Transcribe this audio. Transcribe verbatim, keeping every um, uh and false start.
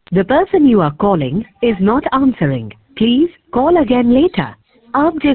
The person you are calling is not answering. Please call again later. आप जिस